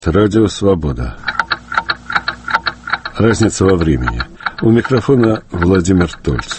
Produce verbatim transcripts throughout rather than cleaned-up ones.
Радио «Свобода». Разница во времени. У микрофона Владимир Тольц.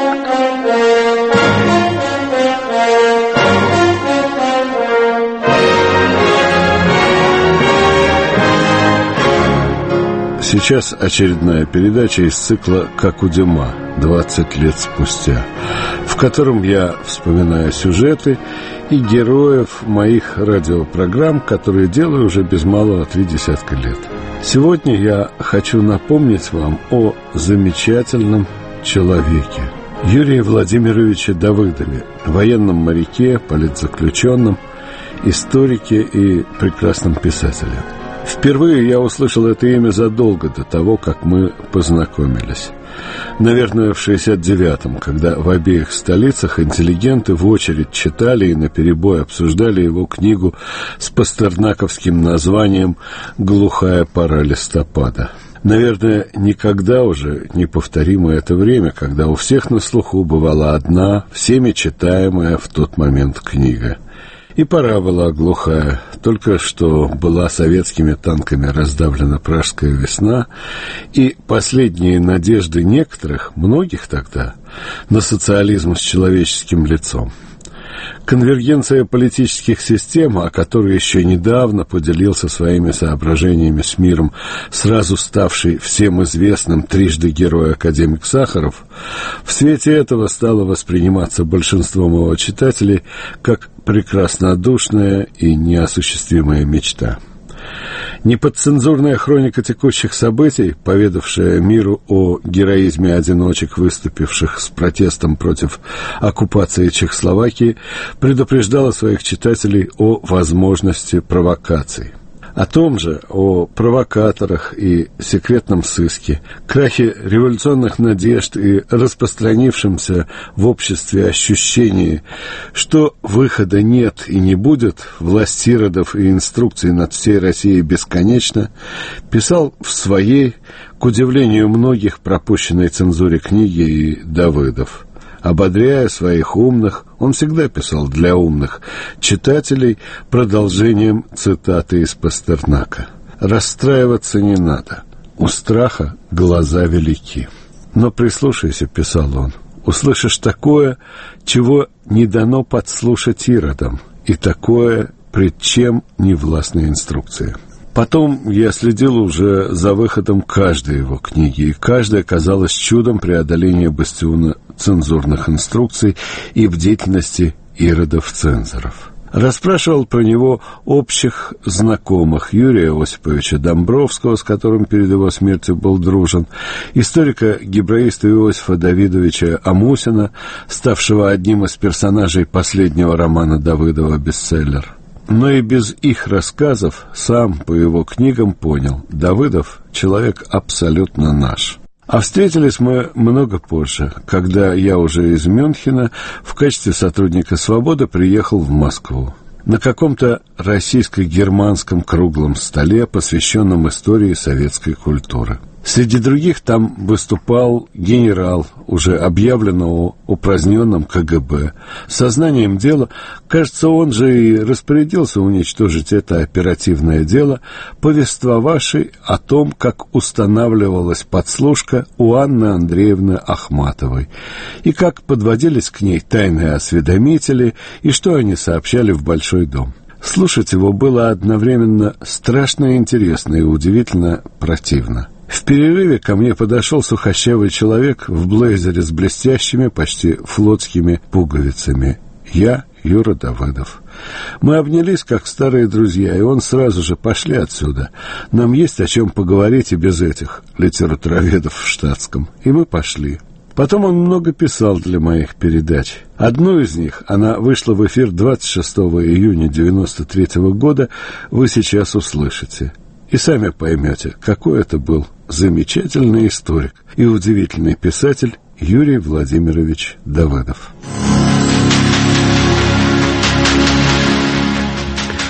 Сейчас очередная передача из цикла «Как у Дюма. двадцать лет спустя», в котором я вспоминаю сюжеты и героев моих радиопрограмм, которые делаю уже без малого три десятка лет. Сегодня я хочу напомнить вам о замечательном человеке Юрии Владимировиче Давыдове, военном моряке, политзаключенном, историке и прекрасном писателе. Впервые я услышал это имя задолго до того, как мы познакомились. Наверное, в шестьдесят девятом, когда в обеих столицах интеллигенты в очередь читали и наперебой обсуждали его книгу с пастернаковским названием «Глухая пора листопада». Наверное, никогда уже не повторимо это время, когда у всех на слуху бывала одна, всеми читаемая в тот момент книга. И пора была глухая, только что была советскими танками раздавлена Пражская весна, и последние надежды некоторых, многих тогда, на социализм с человеческим лицом. Конвергенция политических систем, о которой еще недавно поделился своими соображениями с миром сразу ставший всем известным трижды герой академик Сахаров, в свете этого стала восприниматься большинством его читателей как прекраснодушная и неосуществимая мечта. Неподцензурная хроника текущих событий, поведавшая миру о героизме одиночек, выступивших с протестом против оккупации Чехословакии, предупреждала своих читателей о возможности провокаций. О том же, о провокаторах и секретном сыске, крахе революционных надежд и распространившемся в обществе ощущении, что выхода нет и не будет, власть иродов и инструкций над всей Россией бесконечно, писал в своей, к удивлению многих, пропущенной цензуре книги и Давыдов. Ободряя своих умных, он всегда писал для умных читателей продолжением цитаты из Пастернака. «Расстраиваться не надо. У страха глаза велики». Но прислушайся, писал он, услышишь такое, чего не дано подслушать иродам, и такое, пред чем не властны инструкции. Потом я следил уже за выходом каждой его книги, и каждая казалась чудом преодоления бастиона цензурных инструкций и бдительности иродов-цензоров. Расспрашивал про него общих знакомых: Юрия Осиповича Домбровского, с которым перед его смертью был дружен, историка-гебраиста Иосифа Давидовича Амусина, ставшего одним из персонажей последнего романа Давыдова «Бестселлер». Но и без их рассказов сам по его книгам понял: Давыдов — человек абсолютно наш. А встретились мы много позже, когда я уже из Мюнхена в качестве сотрудника «Свободы» приехал в Москву. На каком-то российско-германском круглом столе, посвященном истории советской культуры. Среди других там выступал генерал, уже объявленного упраздненным ка гэ бэ. Сознанием дела, кажется, он же и распорядился уничтожить это оперативное дело, повествовавший о том, как устанавливалась подслушка у Анны Андреевны Ахматовой, и как подводились к ней тайные осведомители, и что они сообщали в Большой дом. Слушать его было одновременно страшно интересно и удивительно противно. В перерыве ко мне подошел сухощавый человек в блейзере с блестящими, почти флотскими пуговицами. Я Юра Давыдов. Мы обнялись, как старые друзья, и он сразу же: «Пошли отсюда. Нам есть о чем поговорить и без этих литературоведов в штатском». И мы пошли. Потом он много писал для моих передач. Одну из них, она вышла в эфир двадцать шестого июня девяносто третьего года, вы сейчас услышите. И сами поймете, какой это был замечательный историк и удивительный писатель Юрий Владимирович Давыдов.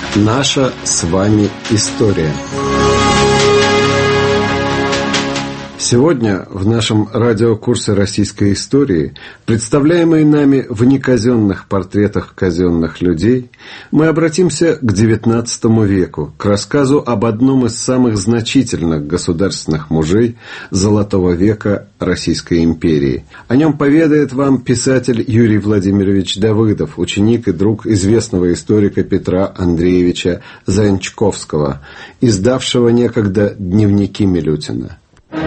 Наша с вами история. Сегодня в нашем радиокурсе российской истории, представляемой нами в неказенных портретах казенных людей, мы обратимся к девятнадцатому веку, к рассказу об одном из самых значительных государственных мужей Золотого века Российской империи. О нем поведает вам писатель Юрий Владимирович Давыдов, ученик и друг известного историка Петра Андреевича Заянчковского, издавшего некогда дневники Милютина.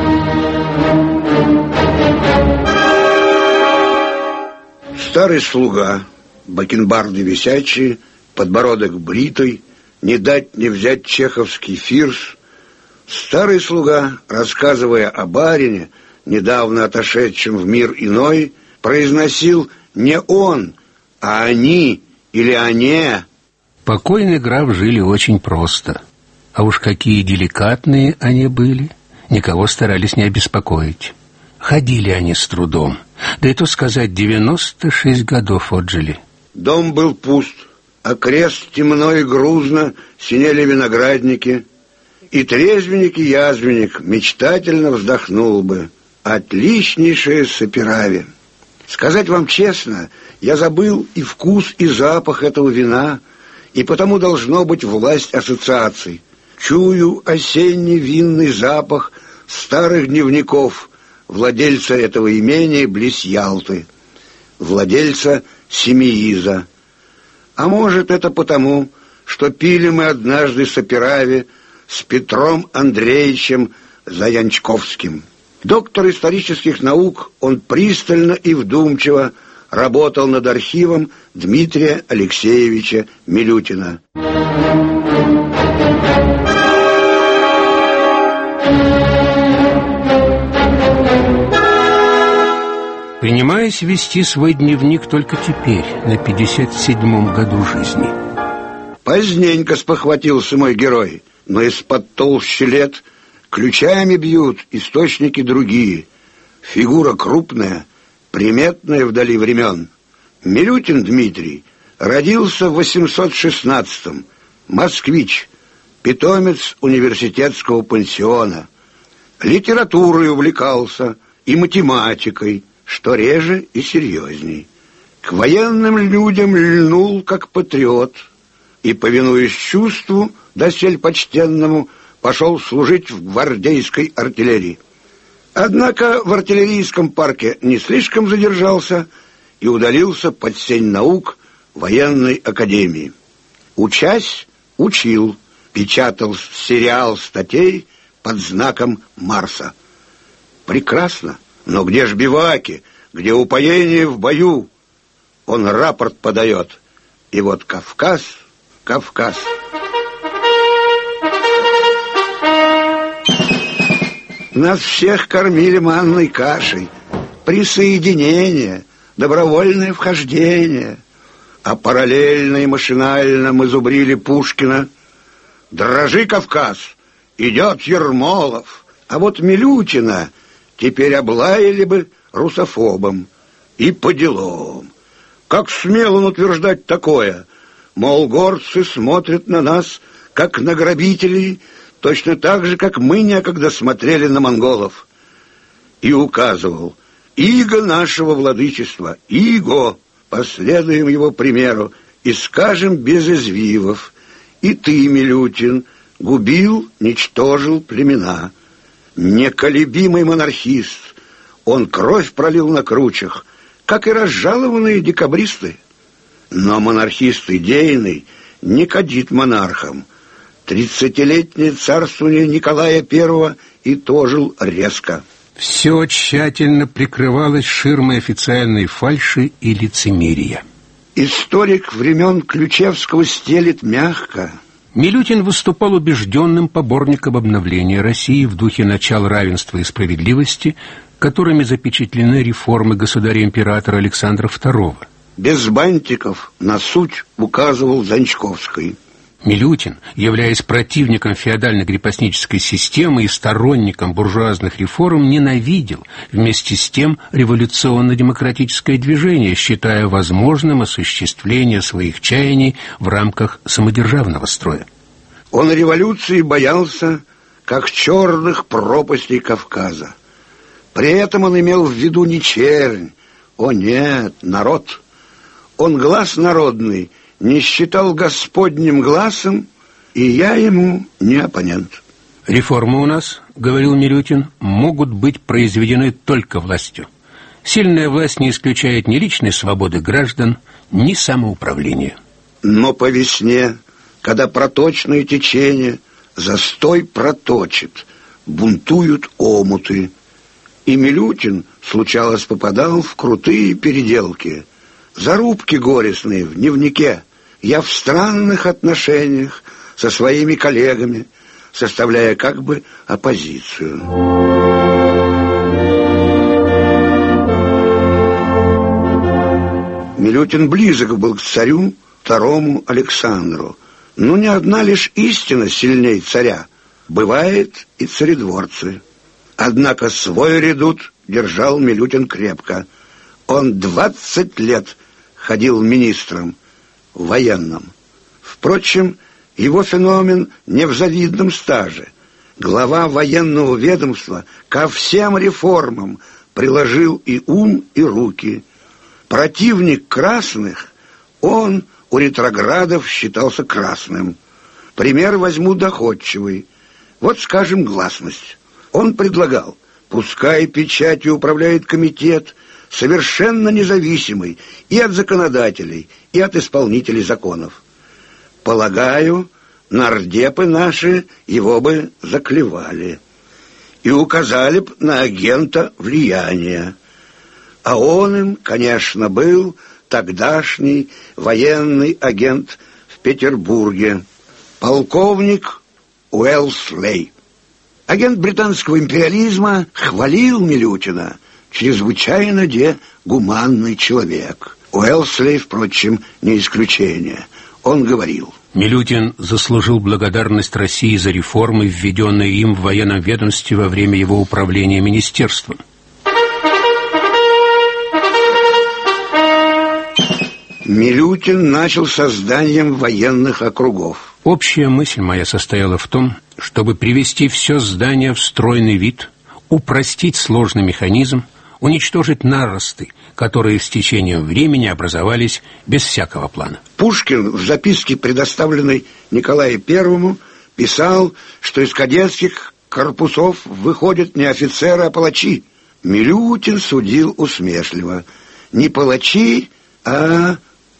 Старый слуга, бакенбарды висячие, подбородок бритый, не дать не взять чеховский фирс. Старый слуга, рассказывая о барине, недавно отошедшем в мир иной, произносил не он, а они или они. Покойный граф жили очень просто. А уж какие деликатные они были, никого старались не обеспокоить. Ходили они с трудом, да и то сказать, девяносто шесть годов отжили. Дом был пуст, окрест темно и грузно синели виноградники, и трезвенник и язвенник мечтательно вздохнул бы: отличнейшее саперави. Сказать вам честно, я забыл и вкус, и запах этого вина, и потому должно быть власть ассоциаций. Чую осенний винный запах старых дневников владельца этого имения близ Ялты, владельца Семииза. А может, это потому, что пили мы однажды саперави с Петром Андреевичем Заянчковским. Доктор исторических наук, он пристально и вдумчиво работал над архивом Дмитрия Алексеевича Милютина. Принимаясь вести свой дневник только теперь, на пятьдесят седьмом году жизни. Поздненько спохватился мой герой, но из-под толщи лет ключами бьют источники другие. Фигура крупная, приметная вдали времен. Милютин Дмитрий родился в восемьсот шестнадцатом, москвич, питомец университетского пансиона. Литературой увлекался и математикой, что реже и серьезней. К военным людям льнул как патриот и, повинуясь чувству досель почтенному, пошел служить в гвардейской артиллерии. Однако в артиллерийском парке не слишком задержался и удалился под сень наук военной академии. Учась, учил, печатал сериал статей под знаком Марса. Прекрасно. Но где ж биваки, где упоение в бою? Он рапорт подает. И вот Кавказ, Кавказ. Нас всех кормили манной кашей. Присоединение, добровольное вхождение. А параллельно и машинально мы зубрили Пушкина. Дрожи, Кавказ, идет Ермолов. А вот Милютина теперь облаяли бы русофобом. И по делам. Как смел он утверждать такое? Мол, горцы смотрят на нас, как на грабителей, точно так же, как мы некогда смотрели на монголов. И указывал: иго нашего владычества, иго, последуем его примеру и скажем без извивов: и ты, Милютин, губил, ничтожил племена. Неколебимый монархист, он кровь пролил на кручах, как и разжалованные декабристы. Но монархист идейный не кадит монархам. Тридцатилетнее царствование Николая Первого итожил резко. Все тщательно прикрывалось ширмой официальной фальши и лицемерия. Историк времен Ключевского стелит мягко. Милютин выступал убежденным поборником обновления России в духе начал равенства и справедливости, которыми запечатлены реформы государя-императора Александра Второго. Без бантиков на суть указывал Заянчковский. Милютин, являясь противником феодально-крепостнической системы и сторонником буржуазных реформ, ненавидел вместе с тем революционно-демократическое движение, считая возможным осуществление своих чаяний в рамках самодержавного строя. Он революции боялся, как черных пропастей Кавказа. При этом он имел в виду не чернь, о нет, народ. Он глас народный не считал господним гласом, и я ему не оппонент. Реформы у нас, говорил Милютин, могут быть произведены только властью. Сильная власть не исключает ни личной свободы граждан, ни самоуправления. Но по весне, когда проточные течения застой проточит, бунтуют омуты, и Милютин, случалось, попадал в крутые переделки. Зарубки горестные в дневнике. Я в странных отношениях со своими коллегами, составляя как бы оппозицию. Милютин близок был к царю второму Александру. Но не одна лишь истина сильней царя. Бывает и царедворцы. Однако свой редут держал Милютин крепко. Он двадцать лет ходил министром военным. Впрочем, его феномен не в завидном стаже. Глава военного ведомства ко всем реформам приложил и ум, и руки. Противник красных, он у ретроградов считался красным. Пример возьму доходчивый. Вот, скажем, гласность. Он предлагал, пускай печатью управляет комитет, совершенно независимый и от законодателей, и от исполнителей законов. Полагаю, нардепы наши его бы заклевали и указали б на агента влияния. А он им, конечно, был тогдашний военный агент в Петербурге, полковник Уэлслей. Агент британского империализма хвалил Милютина, чрезвычайно де гуманный человек. Уэлслей, впрочем, не исключение. Он говорил: Милютин заслужил благодарность России за реформы, введенные им в военном ведомстве во время его управления министерством. Милютин начал созданием военных округов. Общая мысль моя состояла в том, чтобы привести все здание в стройный вид, упростить сложный механизм, уничтожить наросты, которые с течением времени образовались без всякого плана. Пушкин в записке, предоставленной Николаю Первому, писал, что из кадетских корпусов выходят не офицеры, а палачи. Милютин судил усмешливо: не палачи, а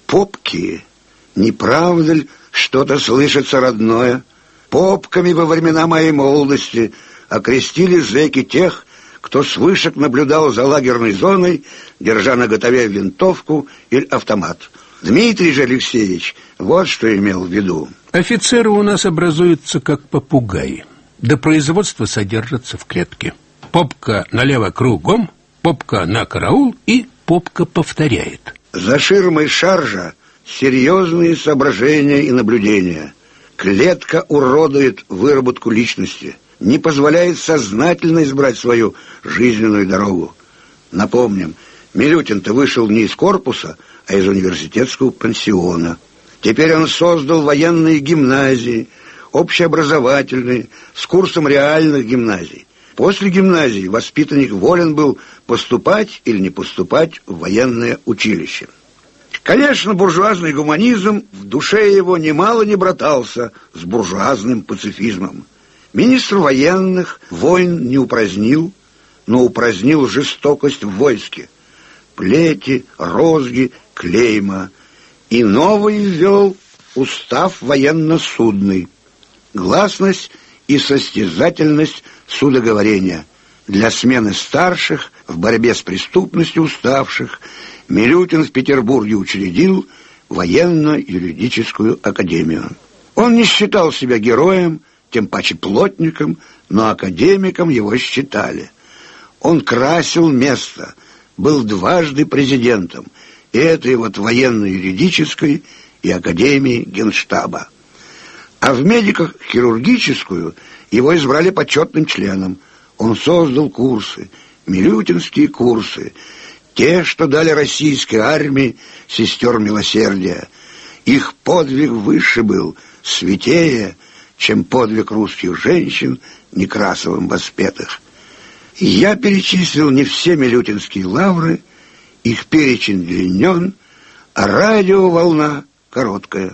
попки. Не правда ли что-то слышится родное? Попками во времена моей молодости окрестили зэки тех, кто с вышек наблюдал за лагерной зоной, держа наготове винтовку или автомат. Дмитрий же Алексеевич вот что имел в виду. Офицеры у нас образуются как попугаи. До производства содержатся в клетке. Попка налево кругом, попка на караул, и попка повторяет. За ширмой шаржа серьезные соображения и наблюдения. Клетка уродует выработку личности, не позволяет сознательно избрать свою жизненную дорогу. Напомним, Милютин-то вышел не из корпуса, а из университетского пансиона. Теперь он создал военные гимназии, общеобразовательные, с курсом реальных гимназий. После гимназии воспитанник волен был поступать или не поступать в военное училище. Конечно, буржуазный гуманизм в душе его немало не братался с буржуазным пацифизмом. Министр военных войн не упразднил, но упразднил жестокость в войске. Плети, розги, клейма. И новый ввел устав военно-судный. Гласность и состязательность судоговорения. Для смены старших в борьбе с преступностью уставших Милютин в Петербурге учредил военно-юридическую академию. Он не считал себя героем, тем паче плотником, но академиком его считали. Он красил место, был дважды президентом, и этой вот военно-юридической и академии Генштаба. А в медико-хирургическую его избрали почетным членом. Он создал курсы, милютинские курсы, те, что дали российской армии сестер милосердия. Их подвиг выше был, святее, чем подвиг русских женщин, Некрасовым воспетых. Я перечислил не все милютинские лавры, их перечень длинен, а радиоволна короткая.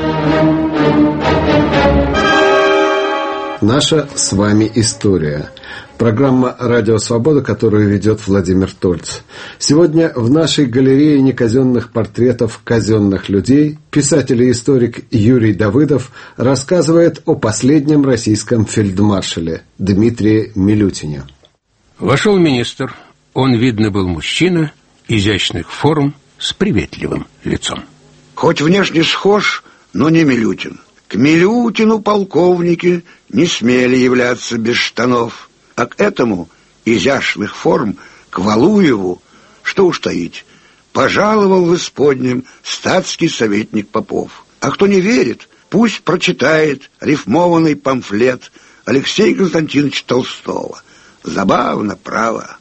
Наша с вами история. Программа «Радио Свобода», которую ведет Владимир Тольц. Сегодня в нашей галерее неказенных портретов казенных людей писатель и историк Юрий Давыдов рассказывает о последнем российском фельдмаршале Дмитрии Милютине. Вошел министр. Он, видно, был мужчина, изящных форм, с приветливым лицом. Хоть внешне схож, но не Милютин. К Милютину полковники не смели являться без штанов, а к этому изящных форм, к Валуеву, что уж таить, пожаловал в исподнем статский советник Попов. А кто не верит, пусть прочитает рифмованный памфлет Алексея Константиновича Толстого. Забавно, право.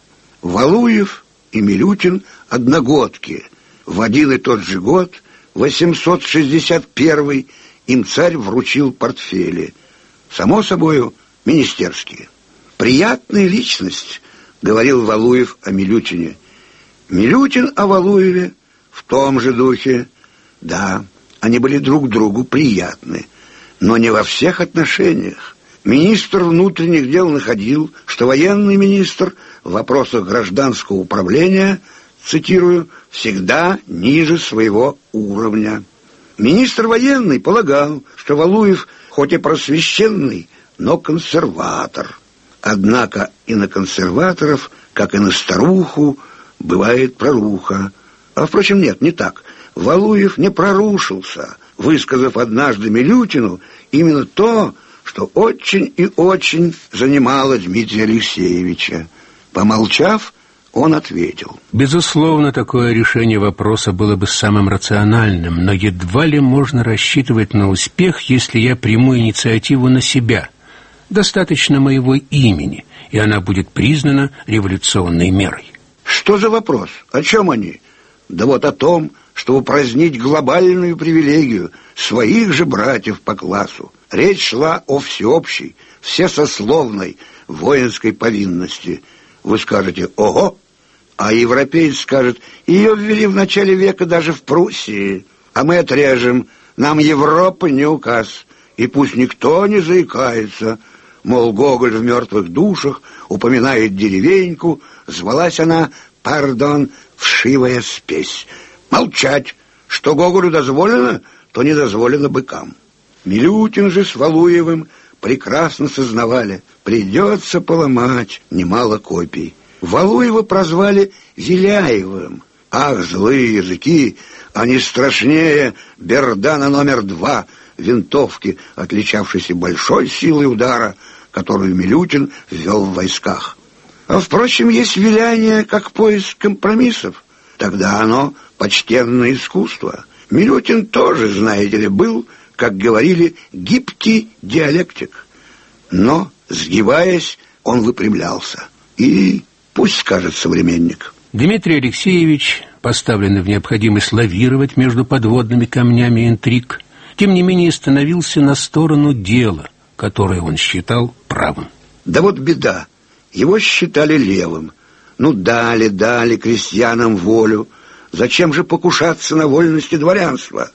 Валуев и Милютин одногодки. В один и тот же год, восемьсот шестьдесят первый, им царь вручил портфели. Само собою, министерские. «Приятная личность», — говорил Валуев о Милютине. Милютин о Валуеве в том же духе. Да, они были друг другу приятны, но не во всех отношениях. Министр внутренних дел находил, что военный министр в вопросах гражданского управления, цитирую, «всегда ниже своего уровня». Министр военный полагал, что Валуев хоть и просвещенный, но консерватор. Однако и на консерваторов, как и на старуху, бывает проруха. А, впрочем, нет, не так. Валуев не прорушился, высказав однажды Милютину именно то, что очень и очень занимало Дмитрия Алексеевича. Помолчав, он ответил: безусловно, такое решение вопроса было бы самым рациональным, но едва ли можно рассчитывать на успех, если я приму инициативу на себя. Достаточно моего имени, и она будет признана революционной мерой. Что за вопрос? О чем они? Да вот о том, что упразднить глобальную привилегию своих же братьев по классу. Речь шла о всеобщей, всесословной воинской повинности. Вы скажете: ого! А европеец скажет: ее ввели в начале века даже в Пруссии. А мы отрежем: нам Европа не указ. И пусть никто не заикается, мол, Гоголь в «Мертвых душах» упоминает деревеньку, звалась она, пардон, «Вшивая спесь». Молчать! Что Гоголю дозволено, то не дозволено быкам. Милютин же с Валуевым прекрасно сознавали, придется поломать немало копий. Валуева прозвали Виляевым. Ах, злые языки, они страшнее Бердана номер два, винтовки, отличавшейся большой силой удара, которую Милютин ввел в войсках. А, впрочем, есть виляние как поиск компромиссов. Тогда оно почтенное искусство. Милютин тоже, знаете ли, был, как говорили, гибкий диалектик. Но, сгибаясь, он выпрямлялся. И пусть скажет современник. Дмитрий Алексеевич, поставленный в необходимость лавировать между подводными камнями интриг, тем не менее становился на сторону дела, которое он считал правым. Да вот беда. Его считали левым. Ну, дали, дали крестьянам волю. Зачем же покушаться на вольности дворянства?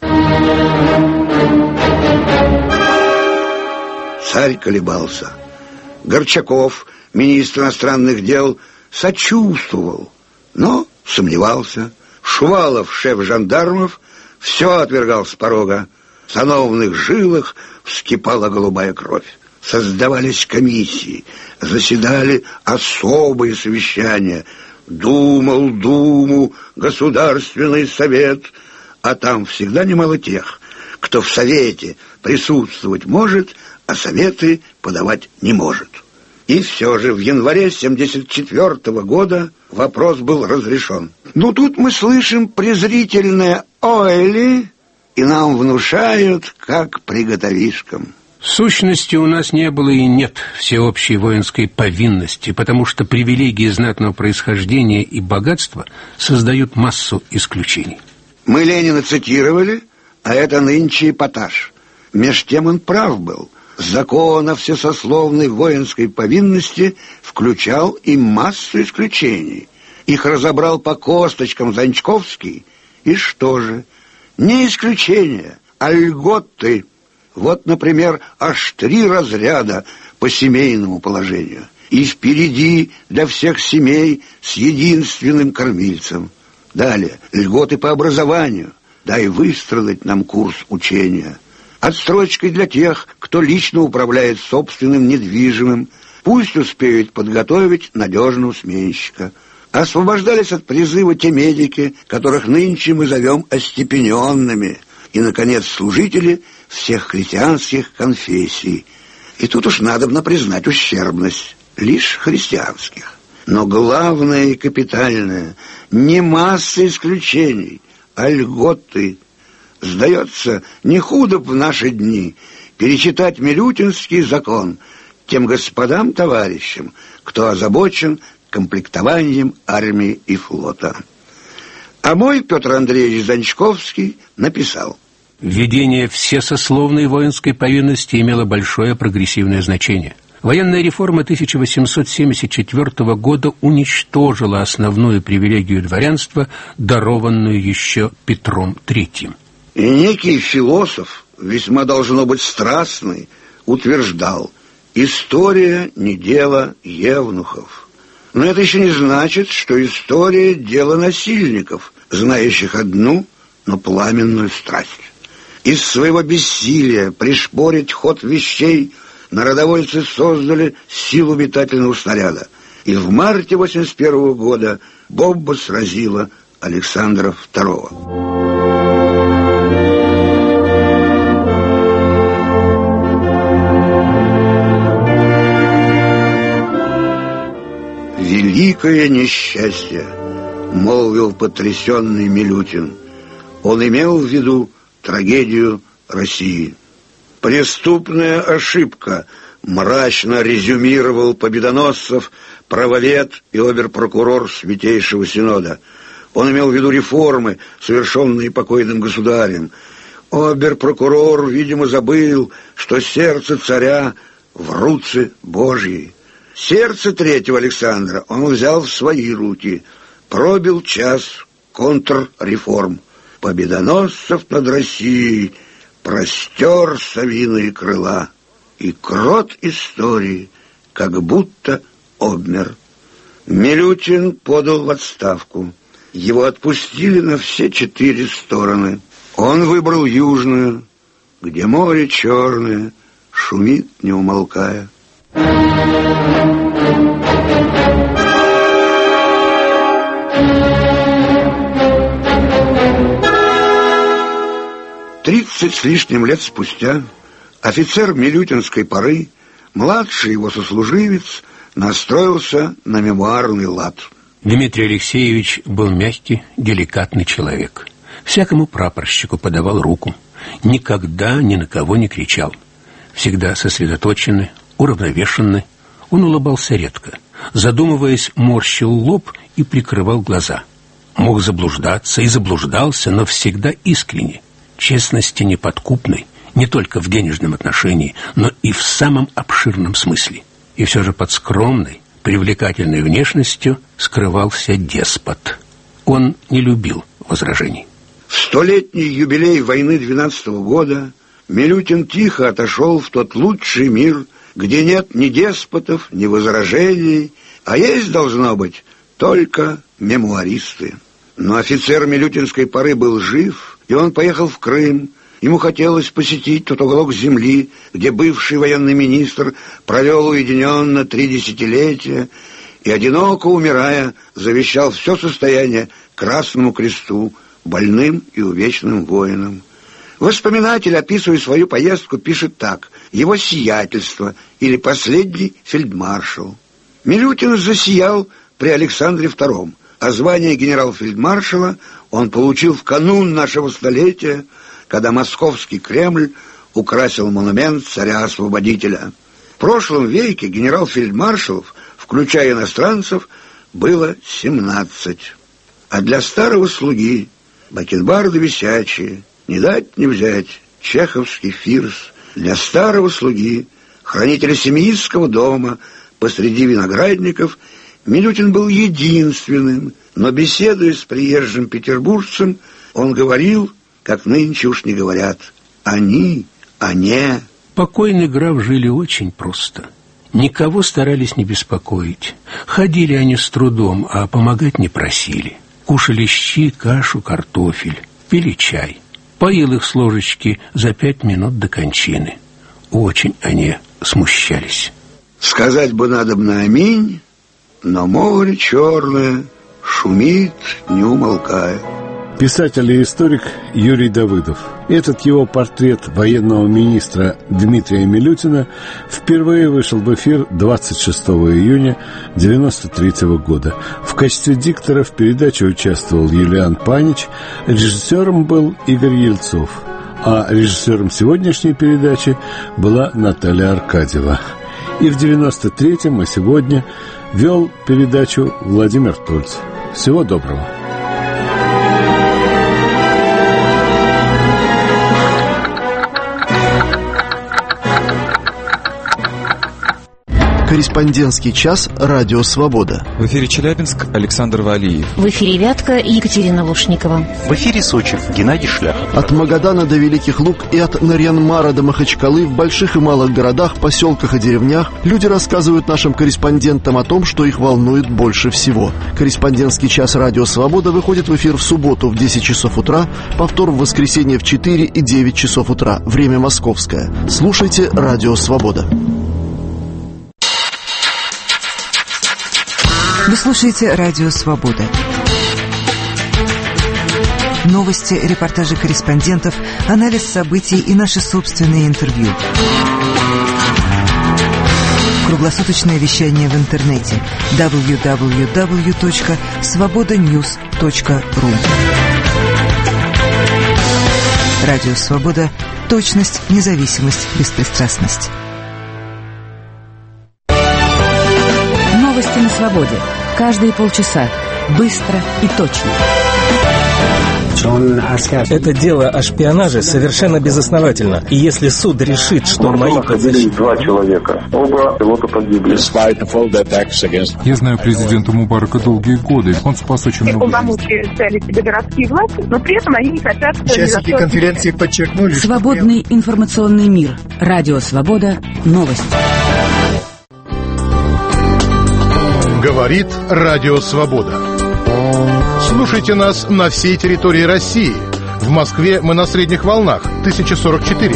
Царь колебался. Горчаков, министр иностранных дел, сочувствовал, но сомневался. Шувалов, шеф жандармов, все отвергал с порога. В сановных жилах вскипала голубая кровь. Создавались комиссии, заседали особые совещания. Думал Думу Государственный совет, а там всегда немало тех, кто в совете присутствовать может, а советы подавать не может. И все же в январе семьдесят четвёртого года вопрос был разрешен. Ну, тут мы слышим презрительное «ойли», и нам внушают, как приготовишкам. В сущности, у нас не было и нет всеобщей воинской повинности, потому что привилегии знатного происхождения и богатства создают массу исключений. Мы Ленина цитировали, а это нынче эпатаж. Меж тем он прав был. закон о всесословной воинской повинности включал и массу исключений. Их разобрал по косточкам Занчковский. И что же? Не исключения, а льготы. Вот, например, аж три разряда по семейному положению. И впереди для всех семей с единственным кормильцем. Далее, льготы по образованию. Дай выстроить нам курс учения. Отстрочкой для тех, кто лично управляет собственным недвижимым. Пусть успеют подготовить надежного сменщика. Освобождались от призыва те медики, которых нынче мы зовем остепененными. И, наконец, служители всех христианских конфессий. И тут уж надобно признать ущербность лишь христианских. Но главное и капитальное не масса исключений, а льготы. Сдается, не худо в наши дни перечитать Милютинский закон тем господам-товарищам, кто озабочен комплектованием армии и флота. А мой Петр Андреевич Занчковский написал: введение всесословной воинской повинности имело большое прогрессивное значение. Военная реформа тысяча восемьсот семьдесят четвёртого года уничтожила основную привилегию дворянства, дарованную еще Петром Третьим. И некий философ, весьма должно быть страстный, утверждал: история не дело евнухов. Но это еще не значит, что история дело насильников, знающих одну, но пламенную страсть. Из своего бессилия пришпорить ход вещей народовольцы создали силу метательного снаряда. И в марте восемьдесят первого года бомба сразила Александра Второго. «Великое несчастье», — молвил потрясенный Милютин. Он имел в виду трагедию России. «Преступная ошибка», — мрачно резюмировал Победоносцев, правовед и обер-прокурор Святейшего Синода. Он имел в виду реформы, совершенные покойным государем. Обер-прокурор, видимо, забыл, что сердце царя в руце Божьей. Сердце третьего Александра он взял в свои руки. Пробил час контрреформ. Победоносцев над Россией простер совиные крыла, и крот истории как будто обмер. Милютин подал в отставку. Его отпустили на все четыре стороны. Он выбрал южную, где море черное шумит, не умолкая. Тридцать с лишним лет спустя офицер милютинской поры, младший его сослуживец, настроился на мемуарный лад. Дмитрий Алексеевич был мягкий, деликатный человек. Всякому прапорщику подавал руку. Никогда ни на кого не кричал. Всегда сосредоточенный, уравновешенный. Он улыбался редко. Задумываясь, морщил лоб и прикрывал глаза. Мог заблуждаться и заблуждался, но всегда искренне. Честности неподкупной, не только в денежном отношении, но и в самом обширном смысле. И все же под скромной, привлекательной внешностью скрывался деспот. Он не любил возражений. В столетний юбилей войны двенадцатого года Милютин тихо отошел в тот лучший мир, где нет ни деспотов, ни возражений, а есть, должно быть, только мемуаристы. Но офицер милютинской поры был жив, и он поехал в Крым. Ему хотелось посетить тот уголок земли, где бывший военный министр провел уединенно три десятилетия и, одиноко умирая, завещал все состояние Красному Кресту, больным и увечным воинам. Воспоминатель, описывая свою поездку, пишет так: «Его сиятельство» или «последний фельдмаршал». Милютин засиял при Александре Втором, а звание генерал-фельдмаршала он получил в канун нашего столетия, когда московский Кремль украсил монумент царя-освободителя. В прошлом веке генерал-фельдмаршалов, включая иностранцев, было семнадцать. А для старого слуги бакенбарды висячие, не дать не взять чеховский фирс, Для старого слуги, хранителя семиистского дома посреди виноградников, Милютин был единственным, но, беседуя с приезжим петербуржцем, он говорил, как нынче уж не говорят, «они», «они». Покойный граф жили очень просто. Никого старались не беспокоить. Ходили они с трудом, а помогать не просили. Кушали щи, кашу, картофель, пили чай. Поил их с ложечки за пять минут до кончины. Очень они смущались. Сказать бы надобно аминь, но море черное шумит, не умолкая. Писатель и историк Юрий Давыдов. Этот его портрет военного министра Дмитрия Милютина впервые вышел в эфир двадцать шестого июня девяносто третьего года. В качестве диктора в передаче участвовал Юлиан Панич, режиссером был Игорь Ельцов, а режиссером сегодняшней передачи была Наталья Аркадьева. И в девяносто третьем, и сегодня вел передачу Владимир Тольц. Всего доброго. Корреспондентский час «Радио Свобода». В эфире Челябинск, Александр Валиев. В эфире Вятка, Екатерина Лушникова. В эфире Сочи, Геннадий Шляхов. От Магадана до Великих Луг и от Нарьян-Мара до Махачкалы в больших и малых городах, поселках и деревнях люди рассказывают нашим корреспондентам о том, что их волнует больше всего. Корреспондентский час «Радио Свобода» выходит в эфир в субботу в десять часов утра, повтор в воскресенье в четыре и девять часов утра. Время московское. Слушайте «Радио Свобода». Вы слушаете «Радио Свобода». Новости, репортажи корреспондентов, анализ событий и наши собственные интервью. Круглосуточное вещание в интернете дабл ю дабл ю дабл ю точка свобода ньюс точка ру. «Радио Свобода». Точность, независимость, беспристрастность. Новости на свободе. Каждые полчаса. Быстро и точно. Это дело о шпионаже совершенно безосновательно. И если суд решит, что мои подзащитники... два человека. Оба пилота погибли. Я знаю президента Мубарака долгие годы. Он спас очень много жизней. Взяли себе городские власти, но при этом они не хотят... Участники конференции подчеркнули, Свободный что... информационный мир. Радио Свобода. Новости. Говорит Радио Свобода. Слушайте нас на всей территории России. В Москве мы на средних волнах тысяча сорок четыре.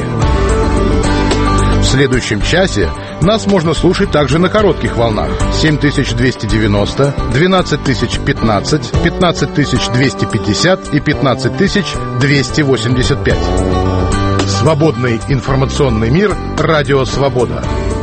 В следующем часе нас можно слушать также на коротких волнах семь тысяч двести девяносто, двенадцать тысяч пятнадцать, пятнадцать тысяч двести пятьдесят и пятнадцать тысяч двести восемьдесят пять. Свободный информационный мир. Радио Свобода.